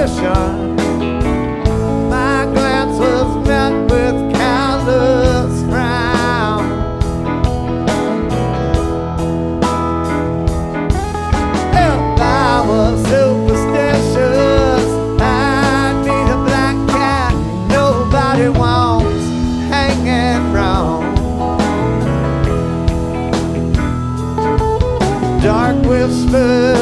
suspicion. My glance was met with callous frown. If I was superstitious, I'd be the black cat nobody wants hanging round. Dark whispers